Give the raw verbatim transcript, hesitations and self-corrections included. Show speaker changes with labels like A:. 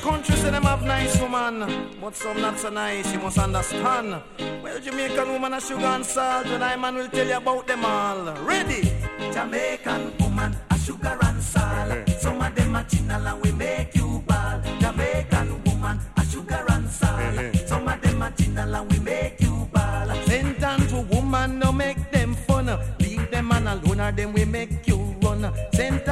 A: country say them have nice woman, but some not so nice, you must understand. Well, Jamaican woman a sugar and salt, and I man will tell you about them all. Ready?
B: Jamaican woman a sugar and salt. Some of them a chinal and we make you ball. Jamaican woman a sugar and salt. Some of them a chinal and we make you ball.
A: Sentence to woman no make them fun. Leave them man alone or them we make you run. Sentence